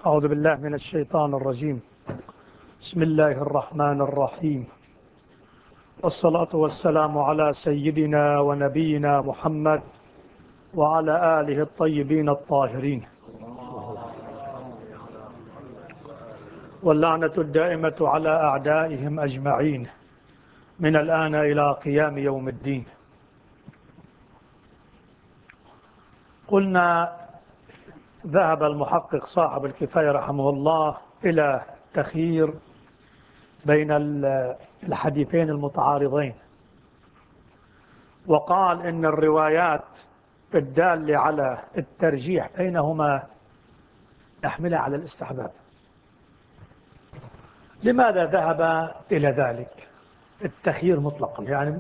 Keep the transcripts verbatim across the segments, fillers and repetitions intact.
أعوذ بالله من الشيطان الرجيم. بسم الله الرحمن الرحيم، والصلاة والسلام على سيدنا ونبينا محمد وعلى آله الطيبين الطاهرين، واللعنة الدائمة على أعدائهم أجمعين من الآن إلى قيام يوم الدين. قلنا ذهب المحقق صاحب الكفاية رحمه الله إلى تخيير بين الحديثين المتعارضين، وقال إن الروايات الدالة على الترجيح بينهما نحملها على الاستحباب. لماذا ذهب إلى ذلك التخيير مطلقا؟ يعني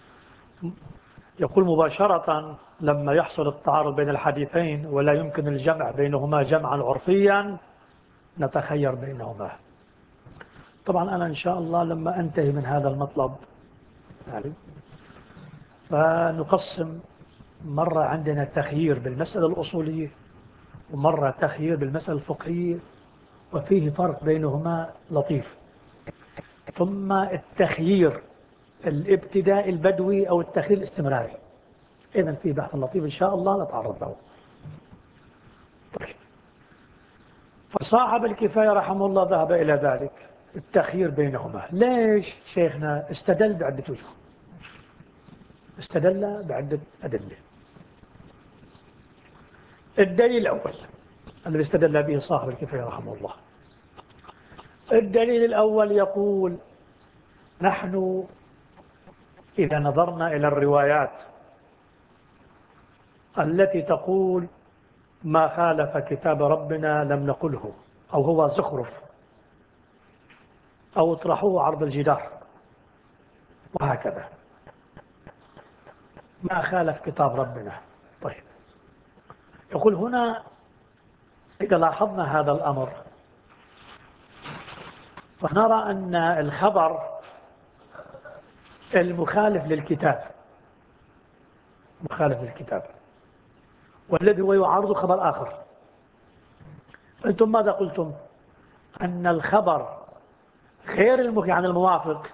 يقول مباشرة لما يحصل التعارض بين الحديثين ولا يمكن الجمع بينهما جمعا عرفيا نتخير بينهما. طبعا أنا إن شاء الله لما أنتهي من هذا المطلب يعني فنقسم مرة عندنا تخيير بالمسألة الأصولية ومرة تخيير بالمسألة الفقهية، وفيه فرق بينهما لطيف، ثم التخيير الابتدائي البدوي أو التخيير الاستمراري. إذن في بحث لطيف إن شاء الله نتعرض له. طيب. فصاحب الكفاية رحمه الله ذهب إلى ذلك التخيير بينهما. ليش شيخنا؟ استدل بعدة وجوه، استدل بعدة أدلة. الدليل الأول الذي استدل به صاحب الكفاية رحمه الله، الدليل الأول يقول: نحن إذا نظرنا إلى الروايات التي تقول ما خالف كتاب ربنا لم نقله، أو هو زخرف، أو اطرحوه عرض الجدار، وهكذا، ما خالف كتاب ربنا. طيب، يقول هنا إذا لاحظنا هذا الأمر فنرى أن الخبر المخالف للكتاب مخالف للكتاب والذي هو يعارض خبر آخر. أنتم ماذا قلتم؟ أن الخبر غير المخ عن الموافق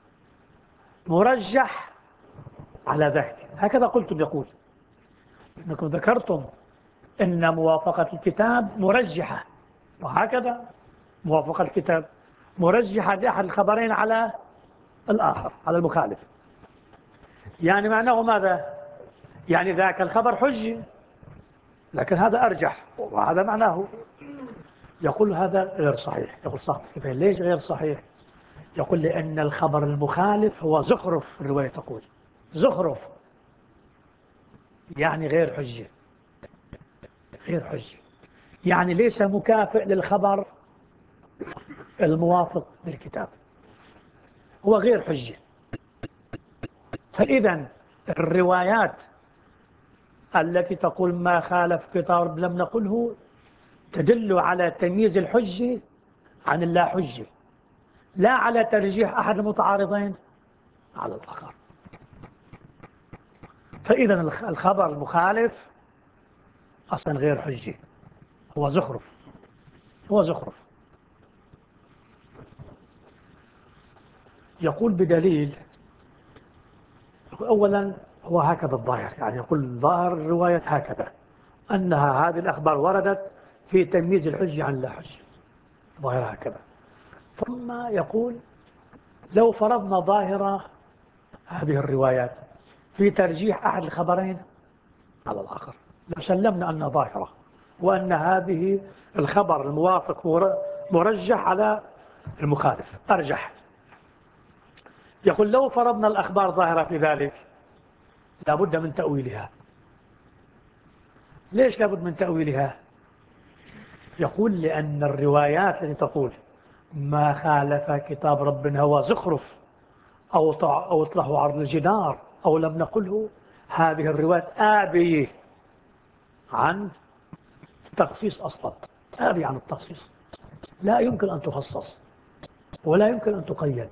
مرجح على ذاته، هكذا قلتم. يقول أنكم ذكرتم أن موافقة الكتاب مرجحة، وهكذا موافقة الكتاب مرجحة لأحد الخبرين على الآخر، على المخالف. يعني معناه ماذا؟ يعني ذاك الخبر حجة لكن هذا أرجح، وهذا معناه. يقول هذا غير صحيح. يقول صاحب الكفاية: ليش غير صحيح؟ يقول لأن الخبر المخالف هو زخرف. الرواية تقول زخرف، يعني غير حجة، غير حجة، يعني ليس مكافئ للخبر الموافق للكتاب، هو غير حجة. فإذا الروايات التي تقول ما خالف كتاب لم نقله تدل على تمييز الحجة عن اللا حجة، لا على ترجيح أحد المتعارضين على الآخر. فإذا الخبر المخالف أصلا غير حجة، هو زخرف، هو زخرف. يقول بدليل. أولا هو هكذا الظاهر، يعني يقول ظاهر الرواية هكذا أنها هذه الأخبار وردت في تمييز الحجة عن لا حجة، ظاهر هكذا. ثم يقول لو فرضنا ظاهرة هذه الروايات في ترجيح أحد الخبرين على الآخر، لو سلمنا أن ظاهرة وأن هذه الخبر الموافق مرجح على المخالف أرجح. يقول لو فرضنا الأخبار ظاهرة في ذلك لابد من تأويلها. ليش لابد من تأويلها؟ يقول لأن الروايات التي تقول ما خالف كتاب ربنا هو زخرف أو أو اطرحوا عرض الجدار أو لم نقله، هذه الروايات آبية عن التخصيص أصلا، آبية عن التخصيص، لا يمكن أن تخصص ولا يمكن أن تقيد،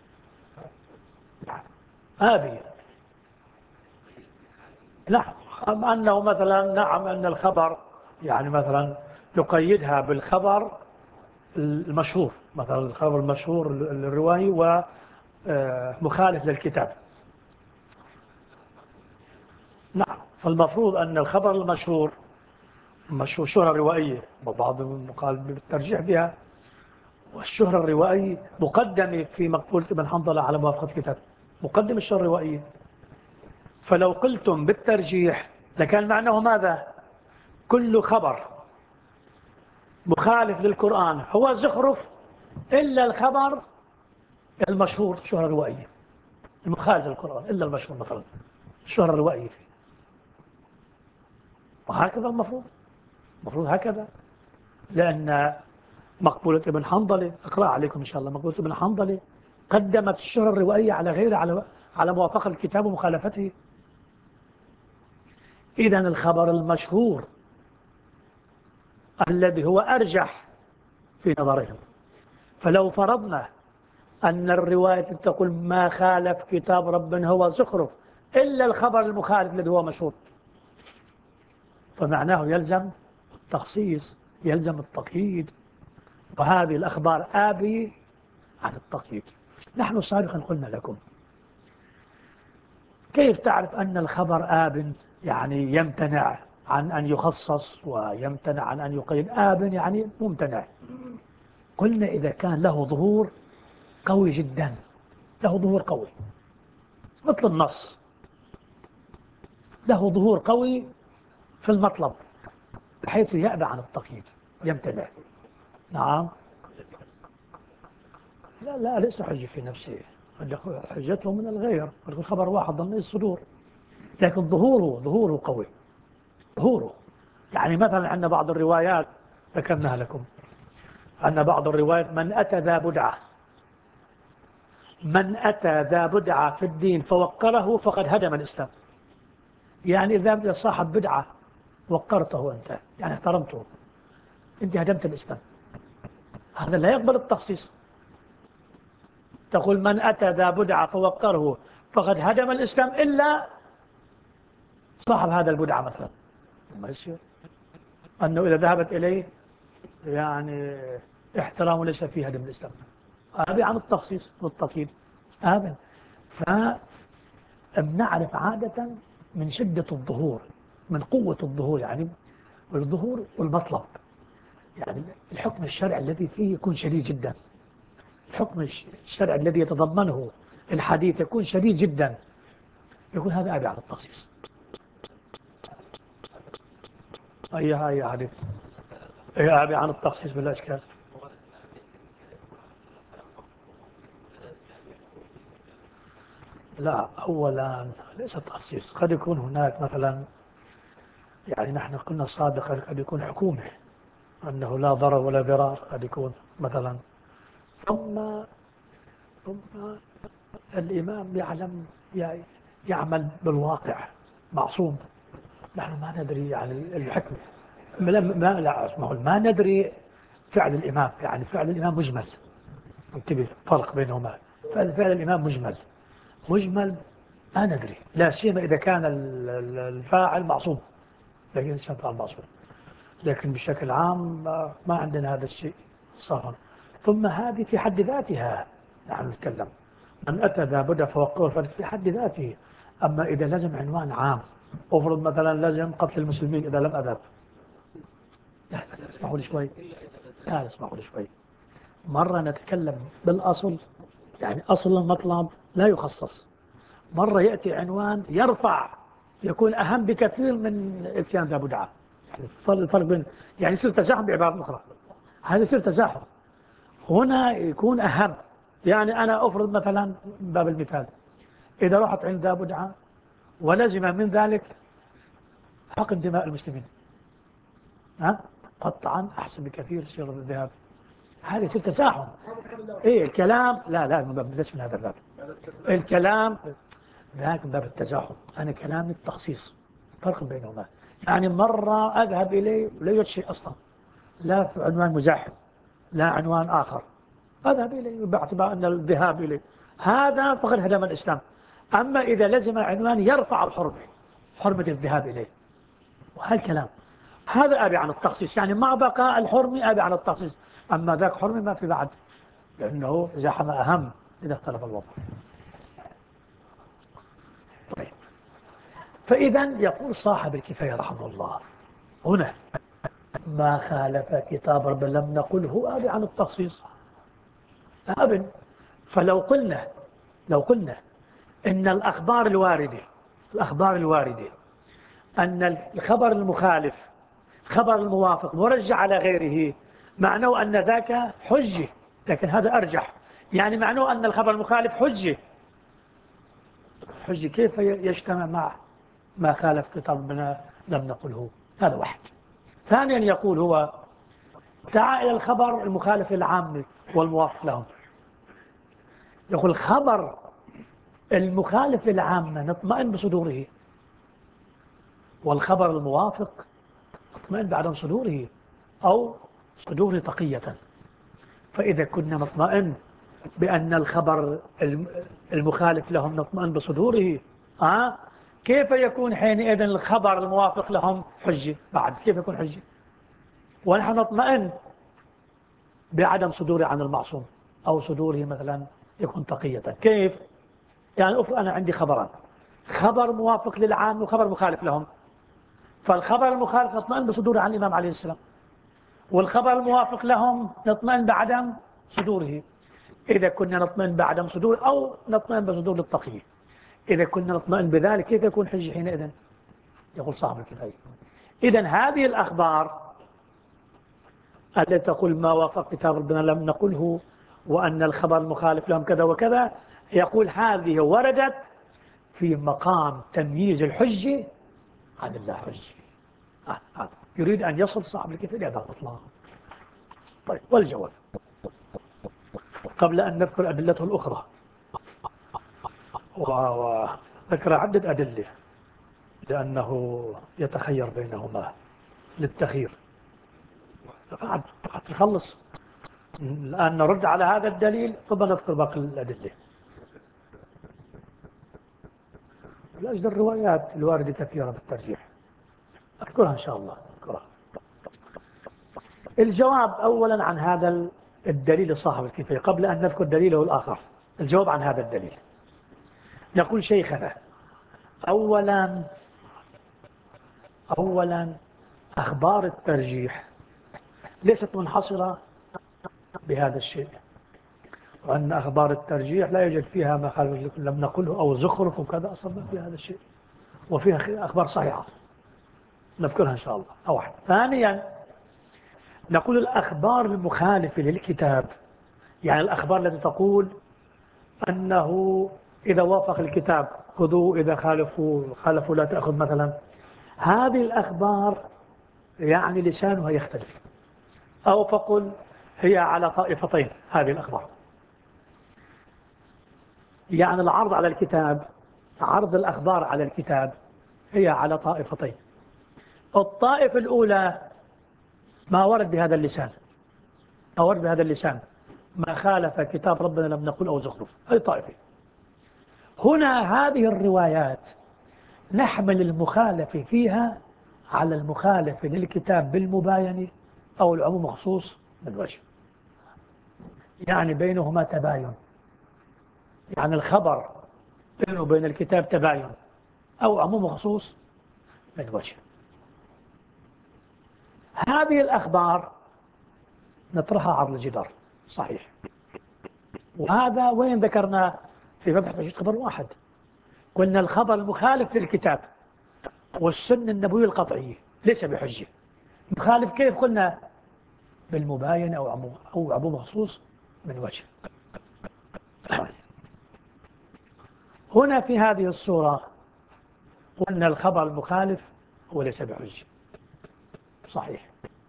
آبية. نعم، أم أنه مثلا نعم أن الخبر يعني مثلا نقيدها بالخبر المشهور، مثلا الخبر المشهور الروائي ومخالف للكتاب. نعم، فالمفروض أن الخبر المشهور مشهور شهرة روائية، وبعضهم قال بالترجيح بها، والشهرة الروائية مقدمة في مقولة ابن حنظلة على موافقة الكتاب، مقدم الشهرة الروائية. فلو قلتم بالترجيح لكان معناه ماذا؟ كل خبر مخالف للقرآن هو زخرف إلا الخبر المشهور شهرة روائية المخالف للقرآن، إلا المشهور مثلا الشهرة الروائية فيه. وهكذا المفروض المفروض هكذا، لأن مقبولة ابن حنظلة، أقرأ عليكم إن شاء الله، مقبولة ابن حنظلة قدمت الشهرة الروائية على غيره، على على موافقة الكتاب ومخالفته. إذا الخبر المشهور الذي هو أرجح في نظرهم. فلو فرضنا أن الرواية تقول ما خالف كتاب رب هو زخرف إلا الخبر المخالف الذي هو مشهور، فمعناه يلزم التخصيص، يلزم التقييد، وهذه الأخبار آبي عن التقييد. نحن سابقا قلنا لكم كيف تعرف أن الخبر آب، يعني يمتنع عن أن يخصص ويمتنع عن أن يقيد. آب يعني ممتنع. قلنا إذا كان له ظهور قوي جدا، له ظهور قوي مثل النص، له ظهور قوي في المطلب بحيث يأبى عن التقييد، يمتنع. نعم، لا لا ليس حجة في نفسه، حجته من الغير، الخبر واحد ضمن الصدور، لكن ظهوره ظهوره قوي. ظهوره يعني مثلا عندنا بعض الروايات ذكرناها لكم، عندنا بعض الروايات من أتى ذا بدعة، من أتى ذا بدعة في الدين فوقره فقد هدم الإسلام. يعني إذا صاحب بدعة وقرته أنت، يعني احترمته، أنت هدمت الإسلام. هذا لا يقبل التخصيص. تقول من أتى ذا بدعة فوقره فقد هدم الإسلام إلا صاحب هذا البدعة مثلا، ما يصير أنه إذا ذهبت إليه يعني احترام ليس فيه هدم الإسلام. هذا عن التخصيص والتقييد هذا. فبنعرف عادة من شدة الظهور، من قوة الظهور، يعني الظهور والمطلب، يعني الحكم الشرعي الذي فيه يكون شديد جدا، الحكم الشرعي الذي يتضمنه الحديث يكون شديد جدا، يكون هذا أبي على التخصيص. أي هاي حديث أي أبي عن التخصيص بلا إشكال. لا، أولا ليس تخصيص، قد يكون هناك مثلا، يعني نحن قلنا سابقا قد يكون حكومة أنه لا ضرر ولا ضرار، قد يكون مثلا. ثم ثم الإمام يعلم، يعمل بالواقع، معصوم. نحن ما ندري يعني الحكمة، ما لا اسمه ما ندري فعل الإمام، يعني فعل الإمام مجمل، انتبه فرق بينهما. فعل فعل الإمام مجمل، مجمل ما ندري، لا سيما إذا كان الفاعل معصوم، لكن الفاعل معصوم، لكن بشكل عام ما عندنا هذا الشيء صار. ثم هذه في حد ذاتها نحن نتكلم من أتى ذا بدأ فوقه في حد ذاته. أما إذا لازم عنوان عام، أفرض مثلا لازم قتل المسلمين إذا لم أذهب، لا اسمحوا لي شوي، لا اسمحوا لي شوي، مرة نتكلم بالأصل، يعني أصل المطلب لا يخصص، مرة يأتي عنوان يرفع، يكون أهم بكثير من إتيان ذا بدعة. الفرق بين، يعني يصير تزاحم بعبارة أخرى، هذا يصير تزاحم، هنا يكون أهم. يعني أنا أفرض مثلا باب المثال، إذا رحت عند ذا بدعة ولزم من ذلك حقن دماء المسلمين، ها قطعا أحسن بكثير يصير الذهاب، هذا يصير تزاحم. إيه الكلام، لا لا ما بدأش من هذا الباب، الكلام ذاك باب التزاحم، أنا كلامي التخصيص، فرق بينهما. يعني مرة أذهب إليه لا يوجد شيء أصلا، لا في عنوان مزاحم، لا عنوان آخر، أذهب إليه باعتبار أن الذهاب إليه هذا فقد هدم الإسلام. أما إذا لزم عنوان يرفع الحرمة، حرمة الذهاب إليه، وهالكلام هذا أبي عن التخصيص، يعني مع بقاء الحرمي أبي عن التخصيص، أما ذاك حرمي ما في بعد، لأنه زحم أهم إذا اختلف الوضع. طيب، فإذا يقول صاحب الكفاية رحمه الله هنا ما خالف كتاب رب لم نقل هو أبي عن التخصيص أبن. فلو قلنا لو قلنا إن الأخبار الواردة الأخبار الواردة أن الخبر المخالف خبر الموافق مرجع على غيره، معناه أن ذاك حجة، لكن هذا أرجح، يعني معناه أن الخبر المخالف حجة. حجة كيف يجتمع مع ما خالف كتاب ربنا لم نقله؟ هذا واحد. ثانيا يقول هو تعال إلى الخبر المخالف للعام والموافق لهم. يقول الخبر المخالف للعامة نطمئن بصدوره، والخبر الموافق نطمئن بعدم صدوره أو صدوره تقية. فإذا كنا نطمئن بأن الخبر المخالف لهم نطمئن بصدوره، آه كيف يكون حينئذ الخبر الموافق لهم حجة بعد؟ كيف يكون حجة ونحن نطمئن بعدم صدوره عن المعصوم أو صدوره مثلا يكون تقية؟ كيف؟ يعني أفرض أنا عندي خبران، خبر موافق للعام وخبر مخالف لهم، فالخبر المخالف نطمئن بصدوره عن الإمام عليه السلام، والخبر الموافق لهم نطمئن بعدم صدوره. إذا كنا نطمئن بعدم صدور أو نطمئن بصدور التقية، إذا كنا نطمئن بذلك كيف يكون حجة حينئذ؟ يقول صاحب الكفاية إذن هذه الأخبار التي تقول ما وافق كتاب ربنا لم نقله وأن الخبر المخالف لهم كذا وكذا، يقول هذه وردت في مقام تمييز الحجة عن الله حجة. آه يريد أن يصل صاحب الكفاية لهذا الإطلاق. طيب، والجواب قبل أن نذكر أدلته الأخرى، وذكر عدة أدلة لأنه يتخير بينهما للتخير. قد تخلص الآن نرد على هذا الدليل ثم نذكر باقي الأدلة. لأجل الروايات الواردة كثيرة بالترجيح أذكرها إن شاء الله أذكرها. الجواب أولا عن هذا الدليل صاحب الكفاية قبل أن نذكر دليله الآخر. الجواب عن هذا الدليل يقول شيخنا أولا أولا أخبار الترجيح ليست منحصرة بهذا الشيء، وأن أخبار الترجيح لا يوجد فيها ما خالف لم نقله أو زخرف وكذا، أصلا ما في هذا الشيء، وفيها أخبار صحيحة نذكرها إن شاء الله. أو واحد. ثانيا نقول الأخبار المخالفة للكتاب، يعني الأخبار التي تقول أنه إذا وافق الكتاب خذوه، إذا خالفوا خالفوا لا تأخذ مثلا، هذه الأخبار يعني لسانها يختلف، أو فقل هي على طائفتين. هذه الأخبار يعني العرض على الكتاب، عرض الأخبار على الكتاب هي على طائفتين. الطائفة الأولى ما ورد بهذا اللسان، ما ورد بهذا اللسان ما خالف كتاب ربنا لم نقل أو زخرف، هذه طائفة. هنا هذه الروايات نحمل المخالف فيها على المخالف للكتاب بالمباينة أو العموم خصوص من وجه، يعني بينهما تباين، يعني الخبر بينه وبين الكتاب تباين أو عموم خصوص من وجه. هذه الأخبار نطرحها عرض الجدار صحيح، وهذا وين ذكرنا في مبحث وجود خبر واحد، قلنا الخبر المخالف للكتاب والسنة النبوية القطعية ليس بحجة. مخالف كيف؟ قلنا بالمباين أو عموم أو عموم خصوص من وجه. هنا في هذه الصورة قلنا الخبر المخالف هو ليس بحجة صحيح.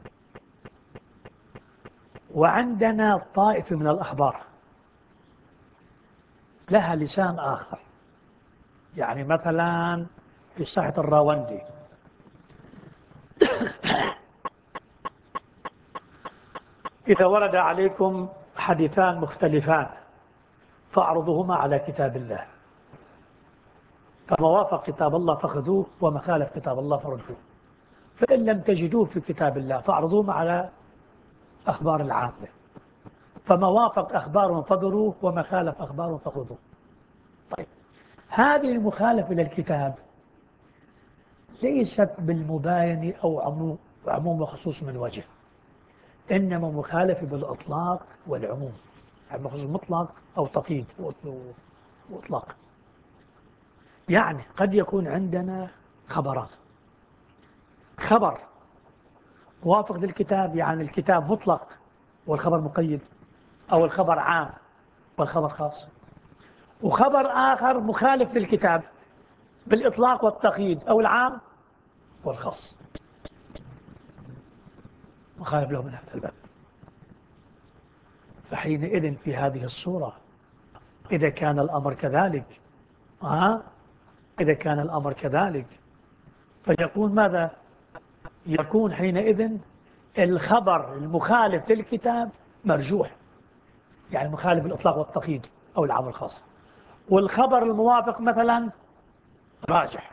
وعندنا طائفة من الأخبار لها لسان آخر، يعني مثلا في صحة الراوندي إذا ورد عليكم حديثان مختلفان فاعرضوهما على كتاب الله، فما وافق كتاب الله فخذوه وما خالف كتاب الله فردوه. فإن لم تجدوه في كتاب الله فاعرضوه على أخبار العامة، فما وافق أخبارهم فذروه وما خالف أخبارهم فخذوه. طيب، هذه المخالفة للكتاب ليست بالمباين أو عموم عموم وخصوص من وجه، إنما مخالفة بالإطلاق والعموم، يعني خصوص مطلق أو تقييد وإطلاق. يعني قد يكون عندنا خبران، خبر موافق للكتاب يعني الكتاب مطلق والخبر مقيد، أو الخبر عام والخبر خاص، وخبر آخر مخالف للكتاب بالإطلاق والتقييد أو العام والخاص، مخالف له من هذا الباب. فحينئذ في هذه الصورة إذا كان الأمر كذلك ها إذا كان الأمر كذلك فيكون ماذا؟ يكون حينئذ الخبر المخالف للكتاب مرجوح، يعني مخالف الإطلاق والتقييد أو العام الخاص، والخبر الموافق مثلا راجح.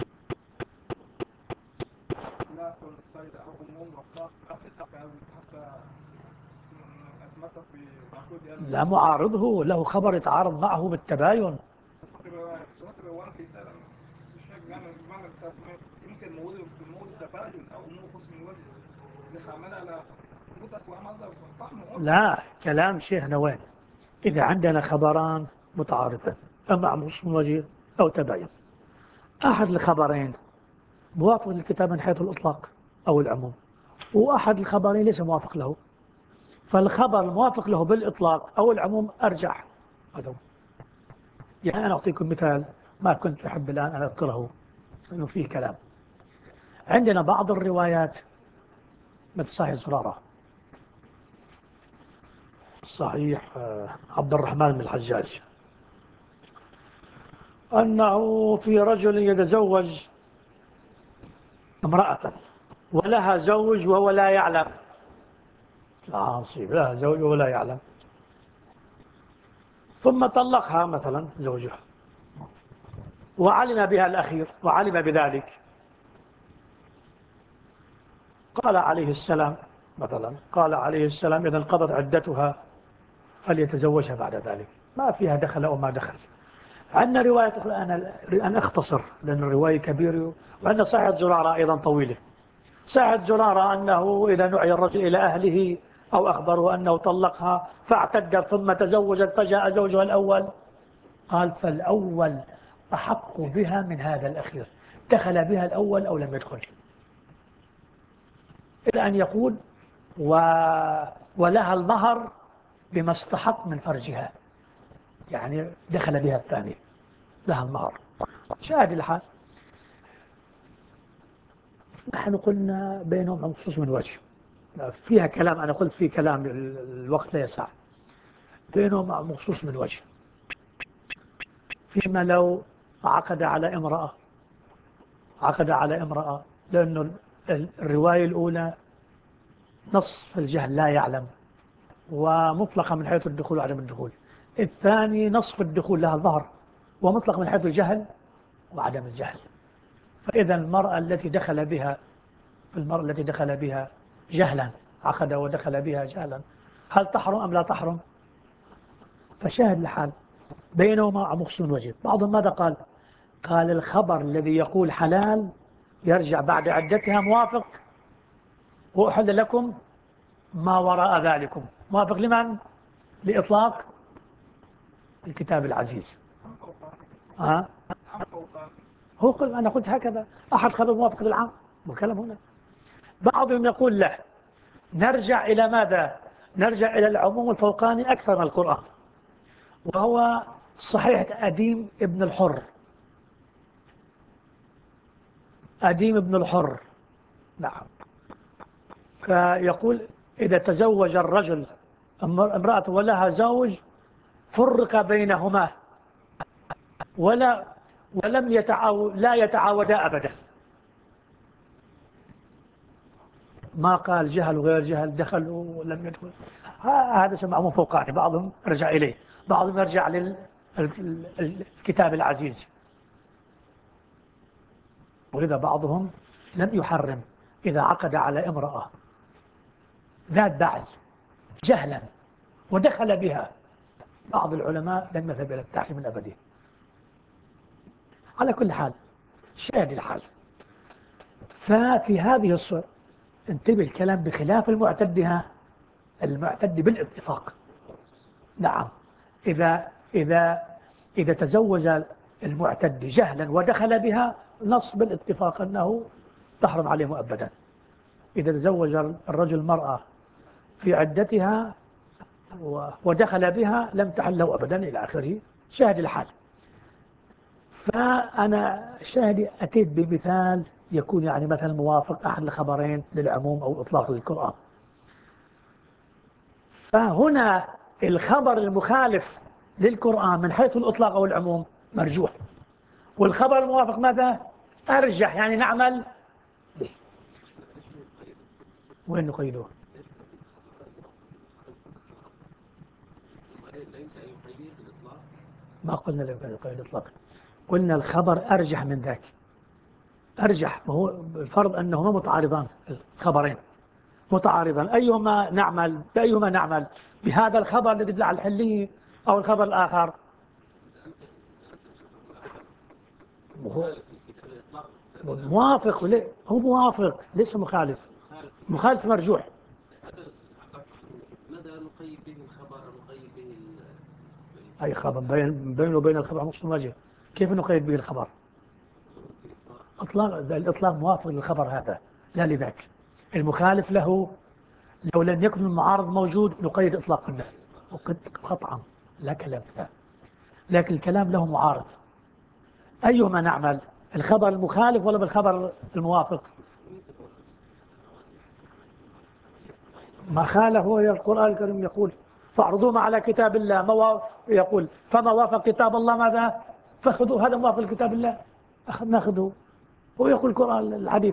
لا معارضه، له خبر يتعارض معه بالتباين. لا، كلام شيخنا وين؟ إذا عندنا خبران متعارضان أما عموس من وجه أو تباين، أحد الخبرين موافق للكتاب من حيث الإطلاق أو العموم، وأحد الخبرين ليس موافق له، فالخبر الموافق له بالإطلاق أو العموم أرجح. هذا يعني أنا أعطيكم مثال ما كنت أحب الآن أن أذكره لأنه فيه كلام. عندنا بعض الروايات مثل صحيح زرارة، صحيح عبد الرحمن بن الحجاج، أنه في رجل يتزوج امرأة ولها زوج وهو لا يعلم، لا نصيب، لها زوج وهو لا يعلم، ثم طلقها مثلا زوجها وعلم بها الأخير وعلم بذلك، قال عليه السلام مثلا قال عليه السلام إذا انقضت عدتها فليتزوجها بعد ذلك، ما فيها دخل أو ما دخل. عندنا رواية أخرى، أنا أنا أختصر لأن الرواية كبيرة، وعندنا صحيح زرارة أيضا طويلة. صحيح زرارة أنه إذا نعي الرجل إلى أهله أو أخبره أنه طلقها فاعتدت ثم تزوجت فجاء زوجها الأول، قال فالأول أحق بها من هذا الأخير، دخل بها الأول أو لم يدخل، إلى أن يقول و... ولها المهر بما استحق من فرجها، يعني دخل بها الثاني لها المهر. شاهد الحال نحن قلنا بينهم مخصوص من وجه، فيها كلام، أنا قلت فيه كلام الوقت لا يسع، بينهم مخصوص من وجه. فيما لو عقد على امرأة عقد على امرأة لأنه الرواية الأولى نص في الجهل لا يعلم ومطلقة من حيث الدخول وعدم الدخول، الثاني نصف الدخول لها الظهر ومطلق من حيث الجهل وعدم الجهل. فإذا المرأة التي دخل بها المرأة التي دخل بها جهلا، عقد ودخل بها جهلا، هل تحرم أم لا تحرم؟ فشاهد الحال بينهما مخصوص وجه. بعضهم ماذا قال؟ قال الخبر الذي يقول حلال يرجع بعد عدتها موافق، وأحل لكم ما وراء ذلكم، موافق لمن؟ لإطلاق الكتاب العزيز. ها؟ هو قل أنا قلت هكذا، أحد خبر موافق للعام والكلام هنا. بعضهم يقول لا، نرجع إلى ماذا؟ نرجع إلى العموم الفوقاني أكثر من القرآن، وهو صحيح أديم ابن الحر أديم ابن الحر نعم، فيقول إذا تزوج الرجل امرأة ولها زوج فرق بينهما ولا ولم يتعاو لا يتعاودا أبدا، ما قال جهل وغير جهل دخل ولم يدخل، هذا سمعه فوقاني، بعضهم رجع إليه، بعضهم يرجع للكتاب العزيز، ولذا بعضهم لم يحرم إذا عقد على امرأة ذات بعل جهلا ودخل بها، بعض العلماء لم يذهب إلى التحريم الأبدي. على كل حال شاهد الحال، ففي هذه الصورة انتبه الكلام بخلاف المعتدها، المعتد بالاتفاق. نعم، إذا إذا إذا تزوج المعتد جهلا ودخل بها نص بالاتفاق أنه تحرم عليه مؤبدا. إذا تزوج الرجل المرأة في عدتها ودخل بها لم تحل له أبدا إلى آخره. شاهد الحال. فأنا شاهدي أتيت بمثال يكون يعني مثلا موافق أحد الخبرين للعموم أو إطلاق للقرآن. فهنا الخبر المخالف للقرآن من حيث الإطلاق أو العموم مرجوح، والخبر الموافق ماذا؟ أرجح، يعني نعمل به. وين نقيده؟ ما قلنا لا يمكن نقيد الإطلاق، قلنا الخبر أرجح من ذاك. أرجح، وهو الفرض أنهما متعارضان، الخبرين متعارضان، أيهما نعمل بأيهما نعمل؟ بهذا الخبر الذي يدل على الحلية أو الخبر الآخر؟ موافق، هو موافق ليس مخالف. مخالف مرجوح. ماذا نقيد به الخبر؟ نقيد به أي خبر بين بينه وبين الخبر نصف وجه، كيف نقيد به الخبر؟ إطلاق، الإطلاق موافق للخبر هذا لا لذاك. المخالف له لو لم يكن المعارض موجود نقيد إطلاق النهي وقد قطعا لا كلام لا. لكن الكلام له معارض، أيهما نعمل؟ الخبر المخالف ولا بالخبر الموافق؟ ما خالف هو القرآن الكريم يقول فاعرضوهم على كتاب الله، ما يقول فما وافق كتاب الله ماذا فاخذوا، هذا موافق كتاب الله ناخذه. هو يقول القرآن الحديث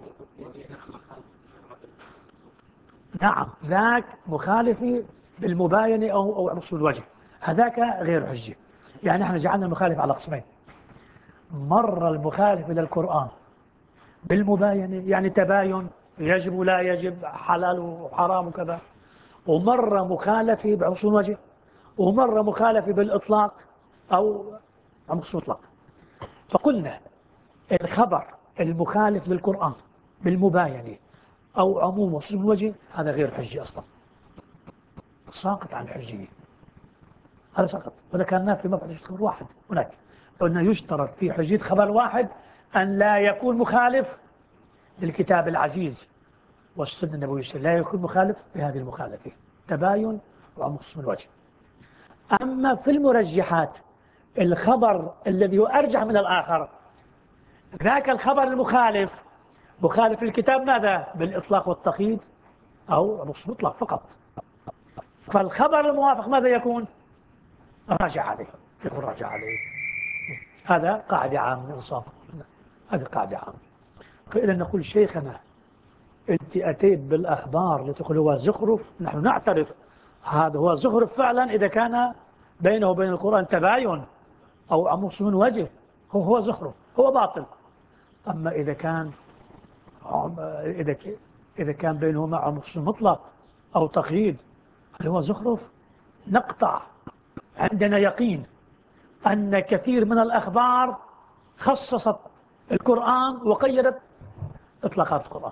نعم ذاك مخالف بالمباينة أو أو نصف الوجه، هذاك غير حجة. يعني احنا جعلنا المخالف على قسمين، مرة المخالف إلى القرآن بالمباينة يعني تباين يجب ولا يجب، حلال وحرام وكذا، ومرة مخالفة بنصف الوجه، ومرة مخالفة بالإطلاق أو نصف الإطلاق. فقلنا الخبر المخالف للقرآن بالمباينة أو عموم نصف الوجه هذا غير حجي أصلا، ساقط عن الحجية، هذا سقط. وذكرناه في مبحث خبر واحد هناك، قلنا يشترط في حجية خبر واحد أن لا يكون مخالف للكتاب العزيز والسنة النبوية، لا يكون مخالف بهذه المخالفة تباين وعمق اسم الوجه. أما في المرجحات الخبر الذي هو أرجح من الآخر، ذاك الخبر المخالف مخالف للكتاب ماذا؟ بالإطلاق والتقييد أو نص مطلق فقط. فالخبر الموافق ماذا يكون؟ راجع عليه، يكون راجع عليه. هذا قاعدة عامة إنصاف، هذه قاعدة عامة. فإذا نقول شيخنا أنت أتيت بالأخبار لتقول هو زخرف، نحن نعترف هذا هو زخرف فعلا إذا كان بينه وبين القرآن تباين أو عموس من وجه، هو هو زخرف، هو باطل. أما إذا كان إذا إذا كان بينهما عموس مطلق أو تقييد، هل هو زخرف؟ نقطع. عندنا يقين أن كثير من الأخبار خصصت القرآن وقيدت إطلاقات القرآن.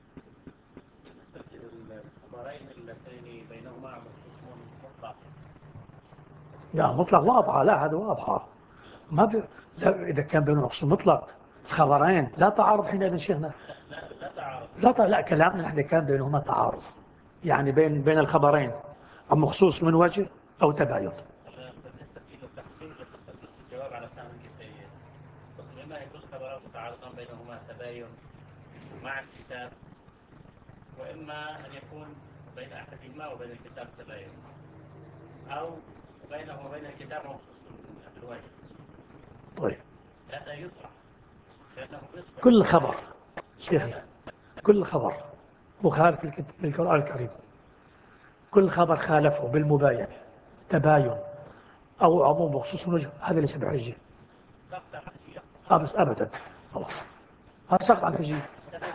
الخبرين اللتين بينهما مطلق. لا مطلق واضحة، لا هذا واضحة ما ب... لا إذا كان بينهم نص مطلق خبرين لا تعارض حينئذ شيخنا. لا لا تعارض. لا ت... لا كلامنا نحن كان بينهما تعارض، يعني بين بين الخبرين أم خصوص من وجه أو تباين. بالنسبة للتحصيل لتستفيد الجواب على ثاني جزئية، بس لما يكون خبران متعارضان بينهما تباين مع الكتاب، وإما أن يكون بين أحدهما وبين الكتاب تباين، أو بينه وبين الكتاب مخصوص الوجه. طيب هذا يطرح لأنه يصبح كل خبر شيخنا، كل خبر مخالف في القرآن الكريم، كل خبر خالفه بالمباين تباين أو عموم بخصوص الوجه، هذا ليس بحجة. سقط عن الحجية. اه بس أبدا خلاص هذا سقط عن الحجية.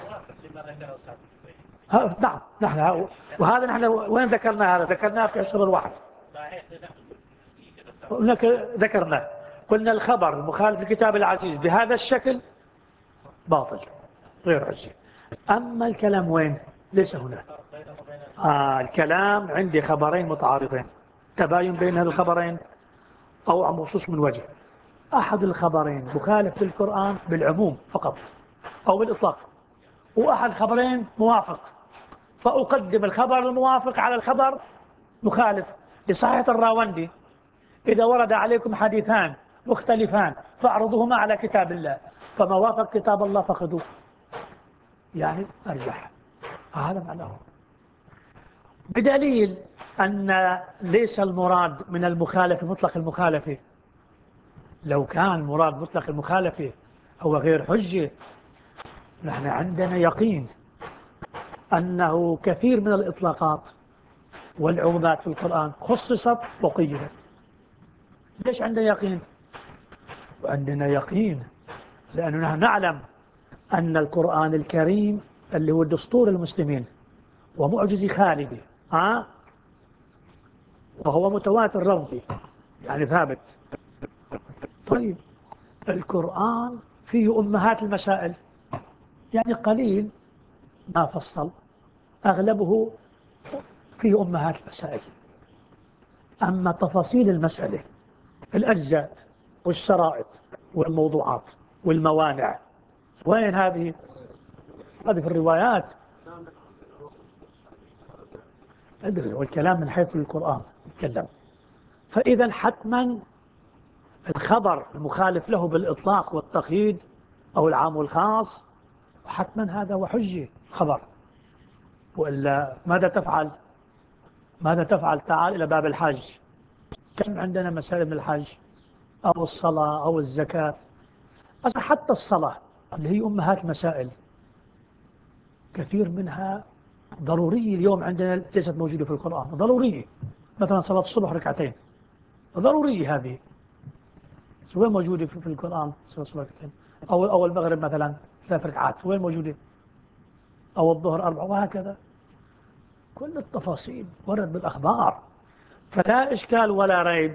فيما ذكره صاحب ها نعم نحن وهذا نحن وين ذكرنا هذا؟ ذكرناه في أسباب الواحد. صحيح. هناك ذكرنا قلنا الخبر المخالف للكتاب العزيز بهذا الشكل باطل غير حجة. أما الكلام وين؟ ليس هنا. آه الكلام عندي خبرين متعارضين، تباين بين هذه الخبرين أو عن مخصوص من وجه. أحد الخبرين مخالف للقرآن بالعموم فقط أو بالإطلاق، وأحد الخبرين موافق، فأقدم الخبر الموافق على الخبر مخالف. لصحيح الراوندي إذا ورد عليكم حديثان مختلفان فاعرضوهما على كتاب الله، فما وافق كتاب الله فخذوه، يعني أرجح. هذا معناه، بدليل أن ليس المراد من المخالفة مطلق المخالفة. لو كان مراد مطلق المخالفة هو غير حجة، نحن عندنا يقين أنه كثير من الإطلاقات والعمومات في القرآن خصصت وقيدت. ليش عندنا يقين؟ وعندنا يقين لأننا نعلم أن القرآن الكريم اللي هو دستور المسلمين ومعجز خالدي ها وهو متواتر لفظي يعني ثابت. طيب القرآن فيه أمهات المسائل، يعني قليل ما فصل، أغلبه فيه أمهات المسائل. أما تفاصيل المسألة الأجزاء والشرائط والموضوعات والموانع وين هذه؟ هذه في الروايات. أدري والكلام من حيث القرآن يتكلم. فإذا حتما الخبر المخالف له بالإطلاق والتقييد أو العام والخاص حتما هذا وحجة خبر. وإلا ماذا تفعل؟ ماذا تفعل؟ تعال إلى باب الحج، كم عندنا مسائل من الحج أو الصلاة أو الزكاة. حتى الصلاة اللي هي أمهات المسائل كثير منها ضرورية اليوم عندنا ليست موجودة في القرآن، ضرورية. مثلا صلاة الصبح ركعتين ضرورية، هذه وين موجودة في القرآن؟ صلاة الصبح ركعتين. أو أو المغرب مثلا ثلاث ركعات وين موجودة؟ أو الظهر أربعة، وهكذا. كل التفاصيل ورد بالأخبار. فلا إشكال ولا ريب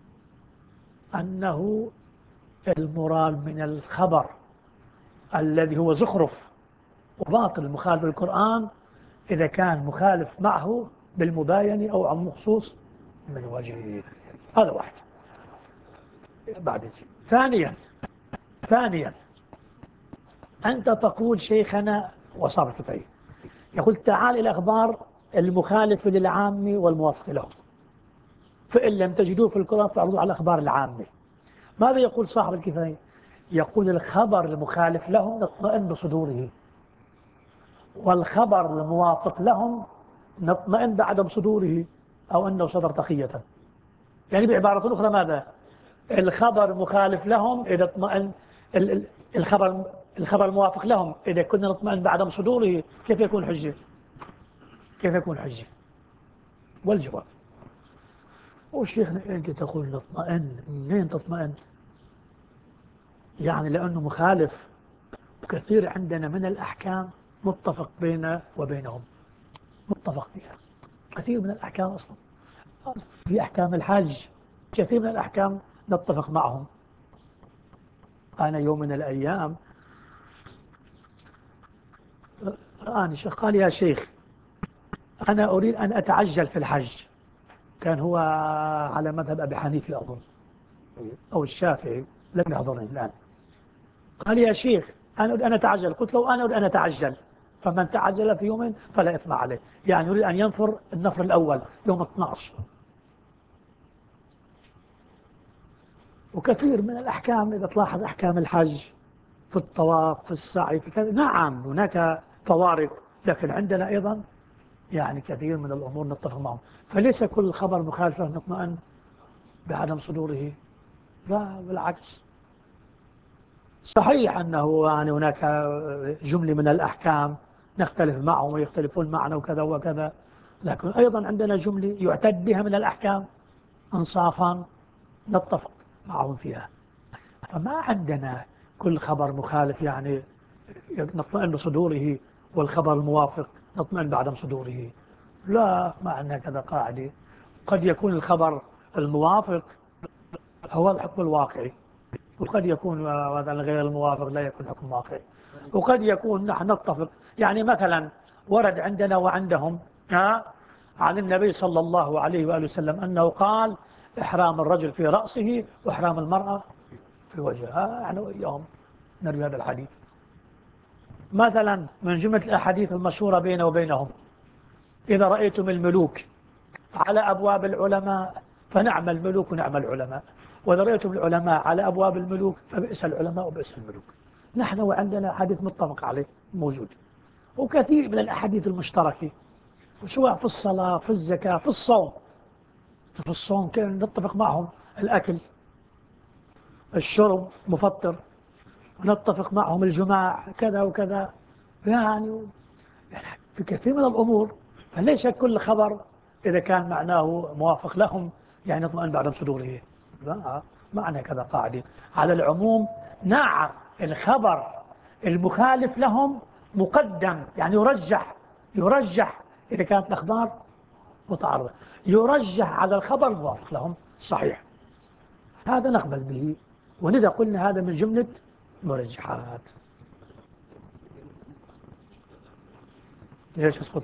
أنه المراد من الخبر الذي هو زخرف وباطل مخالف للقرآن إذا كان مخالف معه بالمباينة أو عن مخصوص من وجهه. هذا واحد. بعد ثانيا ثانيا أنت تقول شيخنا وصار الكفاية يقول تعال إلى الأخبار المخالفة للعامة والموافقة له، فإن لم تجدوه في القرآن فاعرضوا على الأخبار العامة. ماذا يقول صاحب الكفاية؟ يقول الخبر المخالف لهم نطمئن بصدوره، والخبر الموافق لهم نطمئن بعدم صدوره أو أنه صدر تقية. يعني بعبارة أخرى ماذا؟ الخبر مخالف لهم إذا اطمئن الخبر الخبر الموافق لهم إذا كنا نطمئن بعدم صدوره، كيف يكون حجة؟ كيف يكون حجة؟ والجواب وشيخنا أنت تقول نطمئن، منين تطمئن؟ يعني لأنه مخالف كثير عندنا من الأحكام متفق بيننا وبينهم، متفق فيها كثير من الأحكام. أصلا في أحكام الحج كثير من الأحكام نتفق معهم. أنا يوم من الأيام رآني شيخ قال يا شيخ أنا أريد أن أتعجل في الحج. كان هو على مذهب أبي حنيفة أظن أو الشافعي، لم يحضرني الآن. قال يا شيخ أنا أريد أن أتعجل. قلت له أنا أريد أن أتعجل، فمن تعجل في يوم فلا إثم عليه. يعني يريد أن ينفر النفر الأول يوم اثني عشر. وكثير من الأحكام إذا تلاحظ أحكام الحج في الطواف في السعي في كذا، نعم هناك فوارق، لكن عندنا أيضا يعني كثير من الأمور نتفق معهم. فليس كل خبر مخالف نطمئن بعدم صدوره، لا بالعكس. صحيح أنه يعني هناك جملة من الأحكام نختلف معهم ويختلفون معنا وكذا وكذا، لكن أيضا عندنا جملة يعتد بها من الأحكام انصافا نتفق معهم فيها. فما عندنا كل خبر مخالف يعني نطمئن بصدوره والخبر الموافق نطمئن بعدم صدوره. لا، ما عندنا كذا قاعدة. قد يكون الخبر الموافق هو الحكم الواقعي، وقد يكون هذا غير الموافق لا يكون حكم واقعي، وقد يكون نحن نتفق. يعني مثلا ورد عندنا وعندهم ها عن النبي صلى الله عليه وآله وسلم أنه قال: إحرام الرجل في رأسه وإحرام المرأة في وجهها. احنا وإياهم نروي هذا الحديث. مثلا من جملة الأحاديث المشهورة بينه وبينهم: إذا رأيتم الملوك على أبواب العلماء فنعم الملوك ونعم العلماء، وإذا رأيتم العلماء على أبواب الملوك فبئس العلماء وبئس الملوك. نحن وعندنا حديث متفق عليه موجود، وكثير من الأحاديث المشتركة، سواء في الصلاة، في الزكاة، في الصوم. في الصوم كان نتفق معهم الأكل، الشرب مفطر، ونتفق معهم الجماع كذا وكذا. يعني في كثير من الأمور، فليس كل خبر إذا كان معناه موافق لهم يعني نطمئن بعدم صدوره. لا، معنى كذا قاعدة على العموم. نعم، الخبر المخالف لهم مقدم، يعني يرجح يرجح إذا كانت الأخبار متعارضة، يرجح على الخبر الموافق لهم صحيح. هذا نقبل به، ولذا قلنا هذا من جملة مرجحات. ليش اسقط؟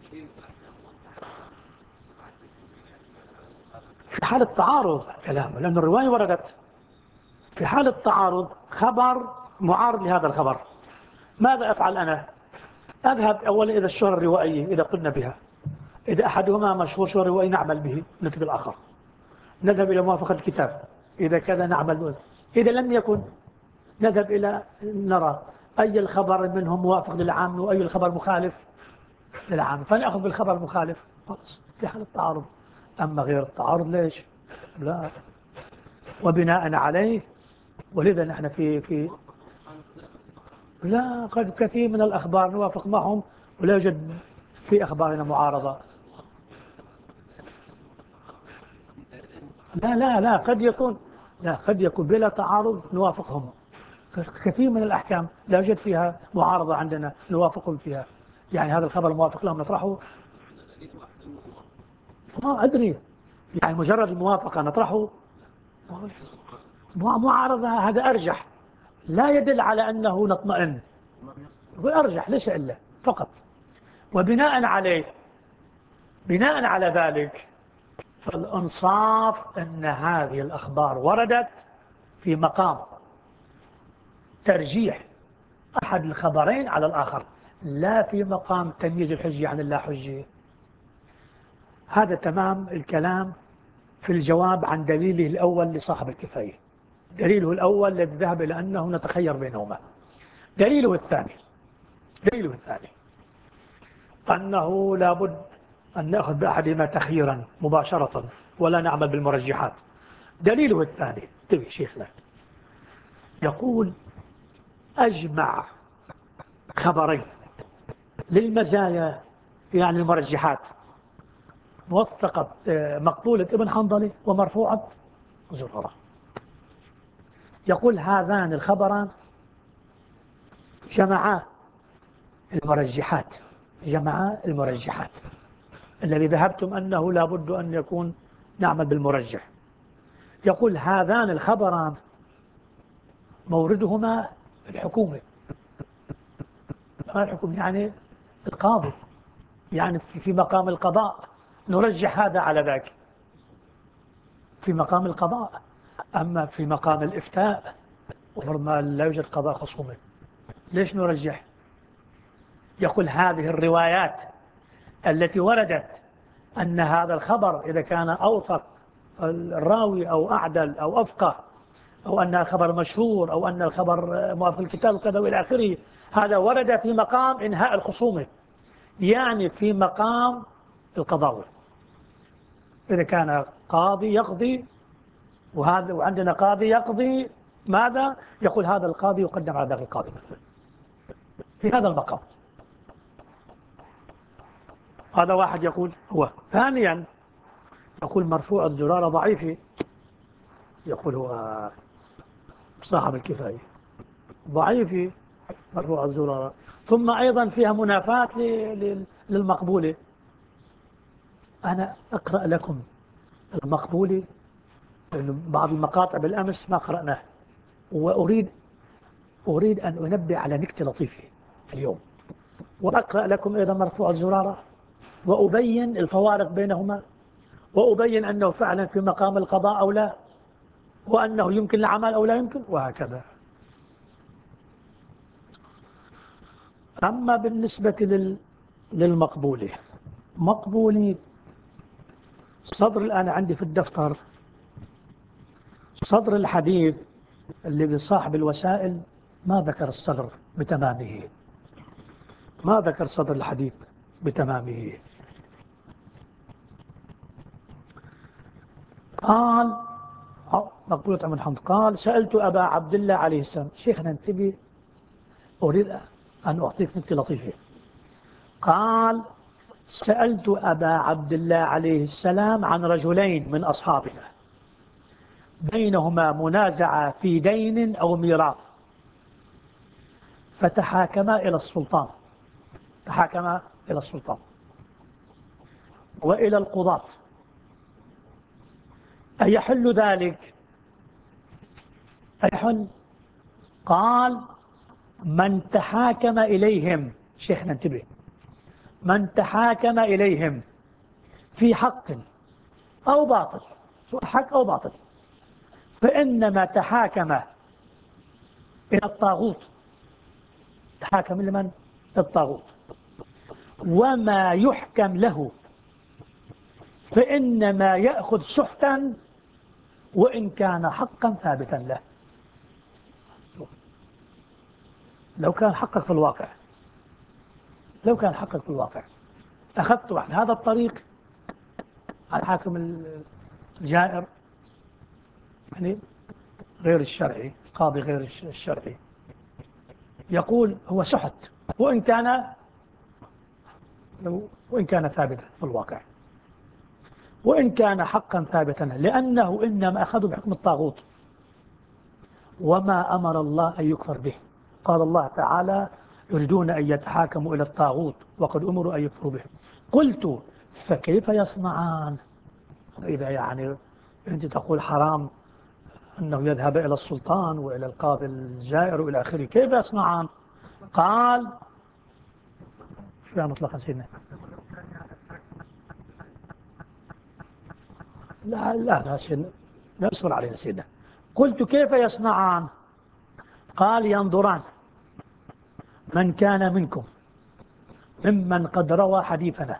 في حالة تعارض كلامه، لأن الرواية وردت في حالة تعارض خبر معارض لهذا الخبر. ماذا أفعل أنا؟ أذهب أولا إلى الشهرة الروائية إذا قلنا بها. إذا أحدهما مشهور شهرة روائي نعمل به نكتب الآخر. نذهب إلى موافقة الكتاب إذا كذا نعمل به. إذا لم يكن نذهب إلى نرى أي الخبر منهم موافق للعام وأي الخبر مخالف للعام، فنأخذ بالخبر المخالف خلاص في حالة التعارض. أما غير التعارض ليش؟ لا. وبناء عليه، ولذا نحن في في لا، قد كثير من الأخبار نوافق معهم ولا يوجد في أخبارنا معارضة. لا لا لا قد يكون لا قد يكون بلا تعارض نوافقهم. كثير من الأحكام لا يوجد فيها معارضة عندنا نوافقهم فيها. يعني هذا الخبر الموافق لهم نطرحه. ما أدري، يعني مجرد الموافقة نطرحه. معارضة هذا أرجح، لا يدل على أنه نطمئن، وأرجح ليس إلا فقط. وبناء عليه بناء على ذلك فالإنصاف أن هذه الأخبار وردت في مقام ترجيح أحد الخبرين على الآخر، لا في مقام تمييز الحجة عن اللا حجة. هذا تمام الكلام في الجواب عن دليله الأول لصاحب الكفاية. دليله الأول الذي ذهب إلى أنه نتخير بينهما. دليله الثاني دليله الثاني أنه لابد أن نأخذ بأحدهما تخييرا مباشرة ولا نعمل بالمرجحات. دليله الثاني تبي شيخنا يقول: أجمع خبرين للمزايا يعني المرجحات، موثقة مقبولة ابن حنظلة ومرفوعة زرارة. يقول: هذان الخبران جمعا المرجحات جمعا المرجحات الذي ذهبتم أنه لابد أن يكون نعمل بالمرجح. يقول: هذان الخبران موردهما الحكومة. الحكومة يعني القاضي، يعني في مقام القضاء نرجح هذا على ذاك في مقام القضاء. أما في مقام الإفتاء وفرما لا يوجد قضاء خصومة، ليش نرجح؟ يقول: هذه الروايات التي وردت أن هذا الخبر إذا كان أوثق الراوي أو أعدل أو أفقه، أو أن الخبر مشهور، أو أن الخبر موافق الكتاب وكذا وإلى آخره، هذا ورد في مقام إنهاء الخصومة، يعني في مقام القضاء. إذا كان قاضي يقضي وهذا وعندنا قاضي يقضي، ماذا؟ يقول: هذا القاضي يقدم على ذاك القاضي مثلا في هذا المقام. هذا واحد يقول هو. ثانيا يقول: مرفوع الزرارة ضعيف. يقول هو صاحب الكفاية ضعيف مرفوع الزرارة. ثم أيضا فيها منافاة للمقبولة. أنا أقرأ لكم المقبولة، بعض المقاطع بالأمس ما قرأناه، وأريد أريد أن أنبه على نكتة لطيفة اليوم، وأقرأ لكم أيضا مرفوع الزرارة، وأبين الفوارق بينهما، وأبين أنه فعلا في مقام القضاء أو لا، وأنه يمكن العمل أو لا يمكن، وهكذا. أما بالنسبة لل... للمقبولة، مقبولة صدر الآن عندي في الدفتر، صدر الحديث اللي بصاحب الوسائل ما ذكر الصدر بتمامه، ما ذكر صدر الحديث بتمامه. قال مقبولة عن الحمد قال: سألت أبا عبد الله عليه السلام. شيخنا انتبه، أريد أن أعطيك نكتة لطيفة. قال: سألت أبا عبد الله عليه السلام عن رجلين من أصحابنا بينهما منازعة في دين أو ميراث، فتحاكما إلى السلطان، تحاكما إلى السلطان وإلى القضاة، أيحل ذلك؟ أيحل؟ قال: من تحاكم إليهم، شيخنا انتبه، من تحاكم إليهم في حق أو باطل، حق أو باطل، فإنما تحاكم إلى الطاغوت، تحاكم لمن؟ الطاغوت، وما يحكم له فإنما يأخذ سحتا وإن كان حقا ثابتا له. لو كان حقك في الواقع، لو كان حقك في الواقع أخذت عن هذا الطريق، الحاكم الجائر يعني غير الشرعي، قاضي غير الشرعي، يقول هو سحت وإن كان وإن كان ثابتا في الواقع، وإن كان حقا ثابتا، لأنه إنما أخذوا بحكم الطاغوت وما أمر الله أن يكفر به. قال الله تعالى: يريدون أن يتحاكموا إلى الطاغوت وقد أمروا أن يكفروا به. قلت: فكيف يصنعان؟ إذا يعني أنت تقول حرام أنه يذهب إلى السلطان وإلى القاضي الجائر وإلى آخره، كيف يصنعان؟ قال: شو يعني مطلقا سيدنا؟ لا لا لا سيدنا، لا أصبر علينا سيدنا. قلت: كيف يصنعان؟ قال: ينظران من كان منكم ممن قد روى حديثنا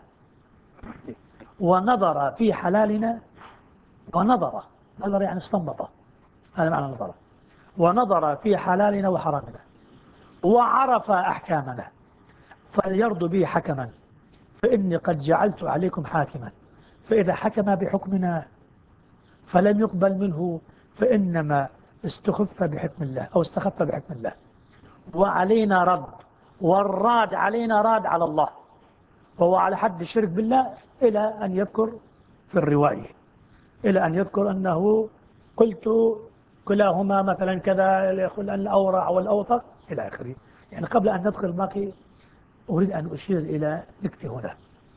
ونظر في حلالنا، ونظر، نظر يعني استنبط، هذا معنى نظر، ونظر في حلالنا وحرامنا وعرف أحكامنا فليرض به حكما، فإني قد جعلت عليكم حاكما، فإذا حكم بحكمنا فلم يقبل منه فإنما استخف بحكم الله أو استخف بحكم الله، وعلينا رد، والراد علينا راد على الله، وهو على حد الشرك بالله، إلى أن يذكر في الرواية، إلى أن يذكر أنه قلت كلاهما مثلا كذا، يقول أن الأورع والأوثق إلى آخره. يعني قبل أن ندخل باقي أريد أن أشير إلى نكتة هنا،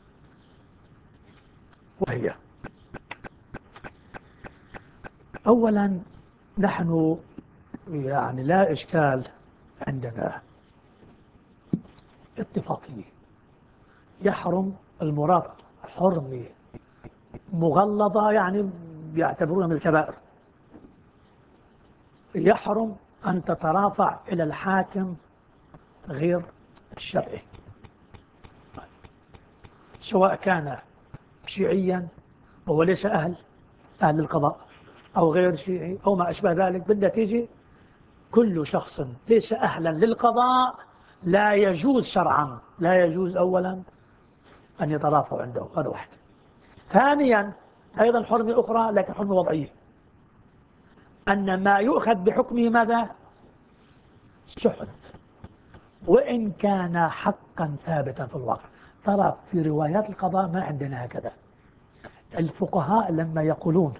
وهي: أولا نحن يعني لا إشكال عندنا اتفاقية يحرم المراد حرمة مغلظة، يعني يعتبرونها من الكبائر، يحرم أن تترافع إلى الحاكم غير الشرعي، سواء كان شيعيا وهو ليس أهل أهل القضاء، أو غير شيعي أو ما أشبه ذلك. بالنتيجة كل شخص ليس أهلا للقضاء لا يجوز شرعا، لا يجوز أولا أن يترافع عنده، هذا واحد. ثانيا أيضا حرمة أخرى لكن حرمة وضعية، أن ما يؤخذ بحكمه ماذا؟ سحت وإن كان حقا ثابتا في الواقع. ترى في روايات القضاء ما عندنا هكذا. الفقهاء لما يقولون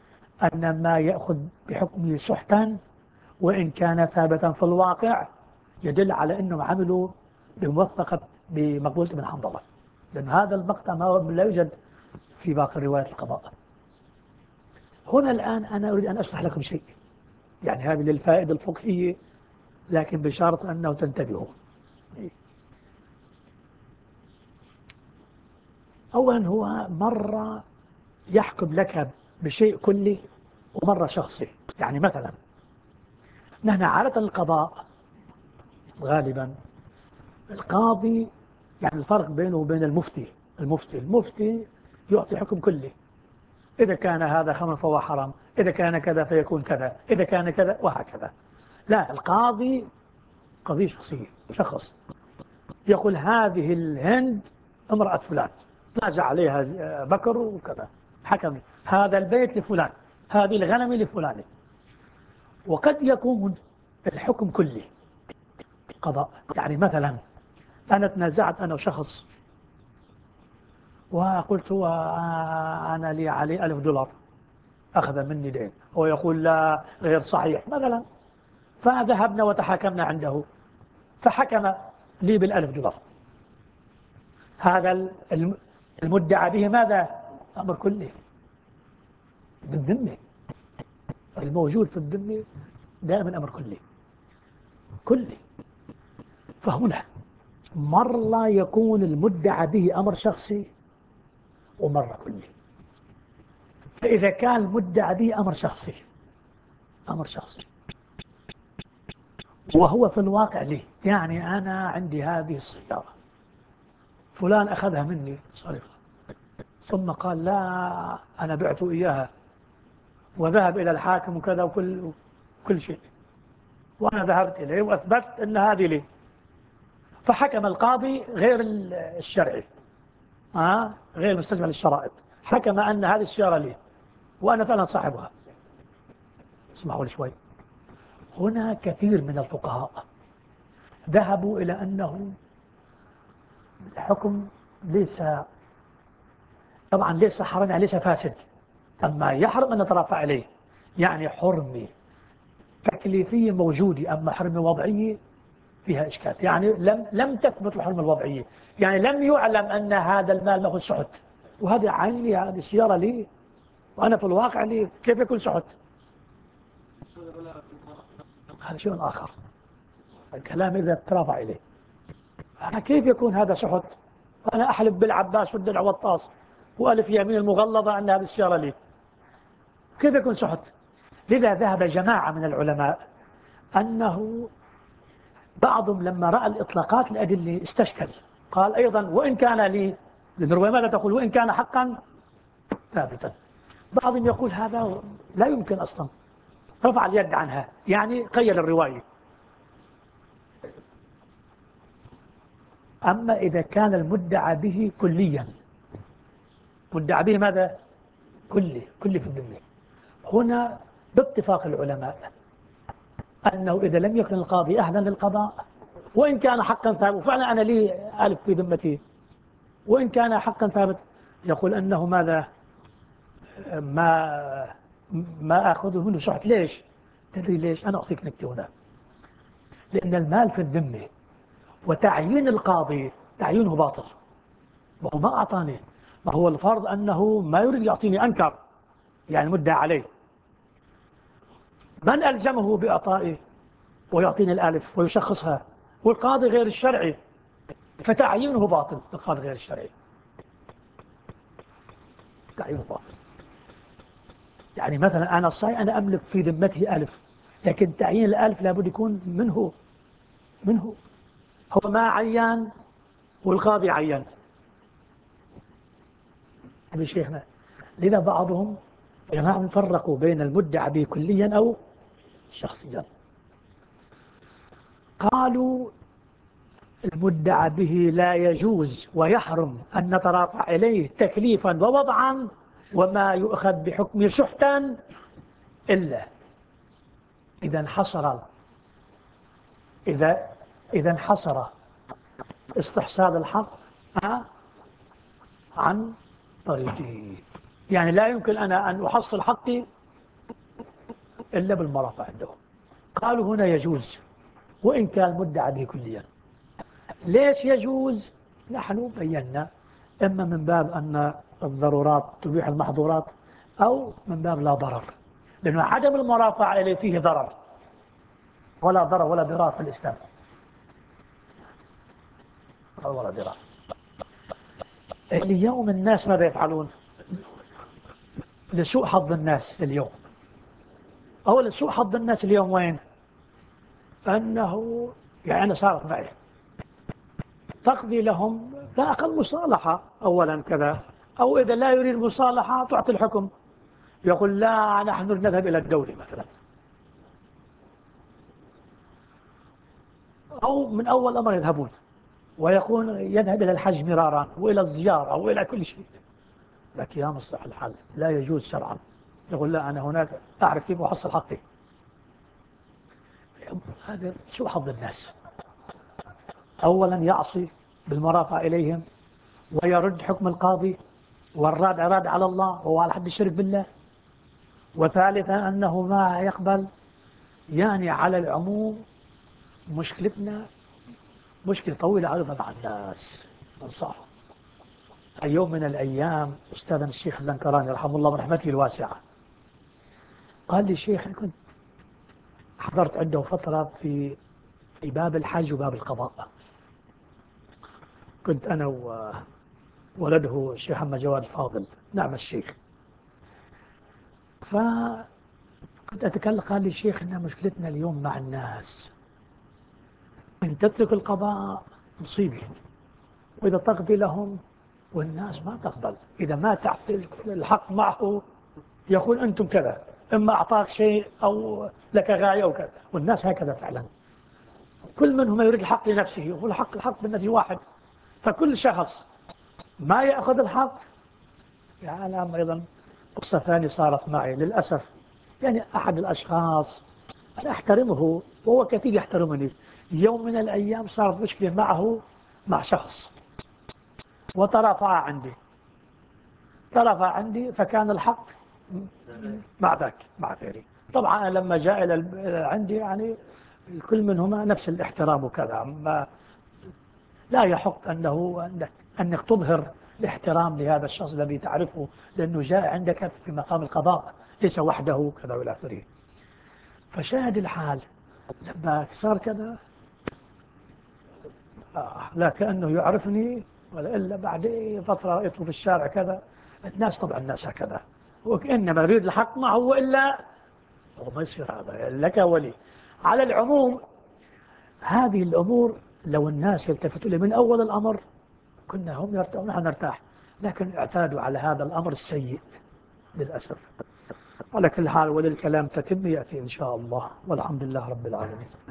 أن ما يأخذ بحكمه سحتا وإن كان ثابتا في الواقع، يدل على أنهم عملوا بموثقة بمقبولة ابن حنظلة، لأن هذا المقطع ما لا يوجد في باقي روايات القضاء. هنا الآن أنا أريد أن أشرح لكم شيء، يعني هذه للفائدة الفقهية، لكن بشرط أنه تنتبهوا. أولا هو مرة يحكم لك بشيء كلي ومرة شخصي. يعني مثلا نحن عادة القضاء غالبا القاضي، يعني الفرق بينه وبين المفتي المفتي المفتي يعطي حكم كلي، إذا كان هذا خمر فهو حرام، إذا كان كذا فيكون كذا، إذا كان كذا وهكذا. لا، القاضي قضية شخصية، شخص يقول هذه الهند امرأة فلان، نازع عليها بكر وكذا، حكم هذا البيت لفلان، هذه الغنم لفلان. وقد يكون الحكم كلي قضاء. يعني مثلا أنا تنازعت أنا وشخص وقلت هو أنا لي عليه ألف دولار أخذ مني دين، هو يقول لا غير صحيح مثلا، فذهبنا وتحاكمنا عنده فحكم لي بالألف دولار. هذا المدعى به ماذا؟ أمر كلي بالذمة، الموجود في الذمة دائما أمر كلي كلي. فهنا مرة يكون المدعى به أمر شخصي ومرة كلي. فإذا كان المدعى به أمر شخصي أمر شخصي وهو في الواقع لي، يعني أنا عندي هذه السيارة فلان أخذها مني سرقة، ثم قال لا أنا بعته إياها وذهب إلى الحاكم وكذا وكل كل شيء، وأنا ذهبت إليه وأثبت أن هذه لي، فحكم القاضي غير الشرعي آه غير مستجمل الشرائط، حكم أن هذه السيارة لي وأنا فعلا صاحبها. اسمحوا لي شوي، هنا كثير من الفقهاء ذهبوا إلى أنه الحكم ليس طبعا ليس حرام، يعني ليس فاسد، أما يحرم أن نترافع عليه، يعني حرمة تكليفية موجودة، أما حرمة وضعية فيها إشكال. يعني لم لم تثبت الحرمة الوضعية، يعني لم يعلم أن هذا المال له سحت، وهذا عيني هذه السيارة لي وأنا في الواقع لي، كيف يكون سحت؟ هذا شيء آخر، الكلام إذا ترافع إليه. أنا كيف يكون هذا سحت؟ أنا أحلف بالعباس والدلع والطاس وألف يمين المغلظة أن هذه السيارة لي، كيف يكون سحت؟ لذا ذهب جماعة من العلماء أنه بعضهم لما رأى الإطلاقات الأدلة استشكل، قال أيضا وإن كان لي، لأن الرواية ماذا تقول؟ وإن كان حقا ثابتا. بعضهم يقول هذا لا يمكن أصلا، رفع اليد عنها، يعني قيل الرواية. أما إذا كان المدعى به كليا، مدعى به ماذا؟ كلي كلي في الذمة، هنا باتفاق العلماء أنه إذا لم يكن القاضي أهلا للقضاء وإن كان حقا ثابت، وفعلا أنا لي ألف في ذمتي وإن كان حقا ثابت، يقول أنه ماذا؟ ما ما أخذه منه شحت. ليش؟ تدري ليش؟ أنا أعطيك نكتة هنا. لأن المال في الذمة وتعيين القاضي تعيينه باطل، وهو ما أعطاني، ما هو الفرض أنه ما يريد يعطيني، أنكر يعني مدعى عليه، من ألزمه بإعطائه ويعطيني الألف ويشخصها؟ والقاضي غير الشرعي، فتعيينه باطل. القاضي غير الشرعي تعيينه باطل. يعني مثلا أنا صحيح أنا أملك في ذمته ألف، لكن تعيين الألف لابد يكون منه منه هو ما عين والقاضي عين شيخنا. لذا بعضهم جماعة فرقوا بين المدعى به كليا أو شخصيا، قالوا المدعى به لا يجوز ويحرم أن نترافع إليه تكليفا ووضعا وما يؤخذ بحكم شحتا إلا إذا انحصر إذا إذا انحصر استحصال الحق عن طريقه. يعني لا يمكن أنا أن أحصل حقي إلا بالمرافع عندهم. قالوا هنا يجوز وإن كان مدعى به كليا. ليش يجوز؟ نحن بينا إما من باب أن الضرورات تبيح المحظورات، أو من باب لا ضرر، لأن عدم المرافعة إليه فيه ضرر، ولا ضرر ولا ضرار في الإسلام، ولا ضرار. اليوم الناس ماذا يفعلون؟ لسوء حظ الناس اليوم، أو لسوء حظ الناس اليوم وين؟ أنه يعني أنا صارت معي تقضي لهم لا أقل مصالحة أولا كذا، أو إذا لا يريد مصالحة تعطي الحكم، يقول لا نحن نذهب إلى الدولة مثلا، أو من أول أمر يذهبون، ويكون يذهب إلى الحج مرارا وإلى الزيارة وإلى كل شيء، لكن يا مصلح الحل لا يجوز شرعا. يقول لا أنا هناك أعرف كيف أحصل حقي. هذا شو حظ الناس؟ أولا يعصي بالمرافعة إليهم، ويرد حكم القاضي، والرادع راد على الله وهو على حد الشرك بالله. وثالثا أنه ما يقبل. يعني على العموم مشكلتنا مشكلة طويلة عريضة مع الناس انصاف. يوم من الأيام أستاذنا الشيخ الزنكراني رحمه الله برحمته الواسعة قال لي شيخ، كنت حضرت عنده فترة في في باب الحج وباب القضاء، كنت أنا وولده الشيخ محمد جواد الفاضل، نعم الشيخ. فكنت أتكلم، قال لي الشيخ إن مشكلتنا اليوم مع الناس إن تترك القضاء مصيبة، وإذا تقضي لهم والناس ما تقبل، إذا ما تعطي الحق معه يقول أنتم كذا، إما أعطاك شيء أو لك غاية أو كذا، والناس هكذا فعلا، كل منهم يريد الحق لنفسه، يقول الحق الحق بالنفس واحد، فكل شخص ما يأخذ الحق. يعني أيضا قصة ثانية صارت معي للأسف، يعني أحد الأشخاص أنا أحترمه وهو كثير يحترمني، يوم من الأيام صارت مشكلة معه مع شخص وترافع عندي ترافع عندي فكان الحق مع ذاك مع غيري. طبعا لما جاء إلى عندي يعني الكل منهما نفس الاحترام وكذا، ما لا يحق أنه أنك, أنك تظهر الاحترام لهذا الشخص الذي تعرفه، لأنه جاء عندك في مقام القضاء ليس وحده كذا والى آخره. فشاهد الحال لما صار كذا آه لا كأنه يعرفني، ولا إلا بعد فترة رأيته في الشارع كذا. الناس طبعا الناس هكذا، وكأنما يريد الحق معه وإلا هو ما يصير هذا لك ولي. على العموم هذه الأمور لو الناس يلتفتوا لي من أول الأمر كنا هم يرتاحون ونحن نرتاح، لكن اعتادوا على هذا الأمر السيء للأسف. على كل حال وللكلام تتم يأتي إن شاء الله، والحمد لله رب العالمين.